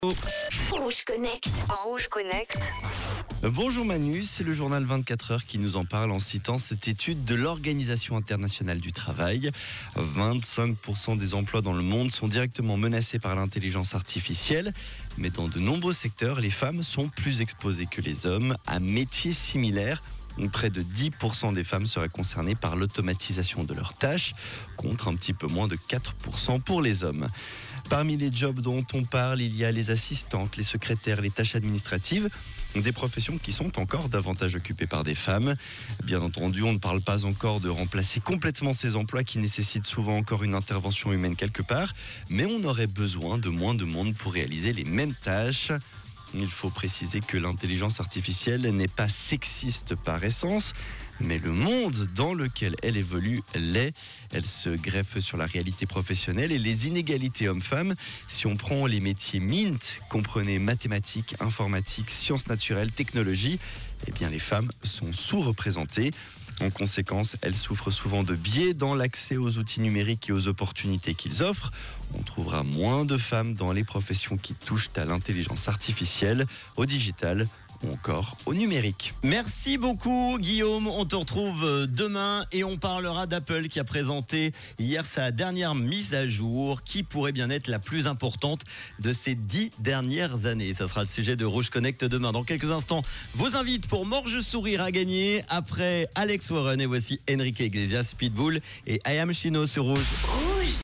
Rouge Connect. Rouge Connect. Bonjour Manu, c'est le journal 24 heures qui nous en parle en citant cette étude de l'Organisation internationale du travail. 25% des emplois dans le monde sont directement menacés par l'intelligence artificielle, mais dans de nombreux secteurs, les femmes sont plus exposées que les hommes à métiers similaires. Près de 10% des femmes seraient concernées par l'automatisation de leurs tâches, contre un petit peu moins de 4% pour les hommes. Parmi les jobs dont on parle, il y a les assistantes, les secrétaires, les tâches administratives, des professions qui sont encore davantage occupées par des femmes. Bien entendu, on ne parle pas encore de remplacer complètement ces emplois qui nécessitent souvent encore une intervention humaine quelque part, mais on aurait besoin de moins de monde pour réaliser les mêmes tâches. Il faut préciser que l'intelligence artificielle n'est pas sexiste par essence, mais le monde dans lequel elle évolue l'est. Elle se greffe sur la réalité professionnelle et les inégalités hommes-femmes. Si on prend les métiers MINT, comprenez mathématiques, informatique, sciences naturelles, technologie, eh bien les femmes sont sous-représentées. En conséquence, elles souffrent souvent de biais dans l'accès aux outils numériques et aux opportunités qu'ils offrent. On trouvera moins de femmes dans les professions qui touchent à l'intelligence artificielle, au digital ou encore au numérique. Merci beaucoup Guillaume, on te retrouve demain et on parlera d'Apple qui a présenté hier sa dernière mise à jour qui pourrait bien être la plus importante de ces 10 dernières années. Ça sera le sujet de Rouge Connect demain. Dans quelques instants, vos invites pour Morge Sourire à gagner après Alex Warren et voici Enrique Iglesias, Pitbull et I Am Chino sur Rouge.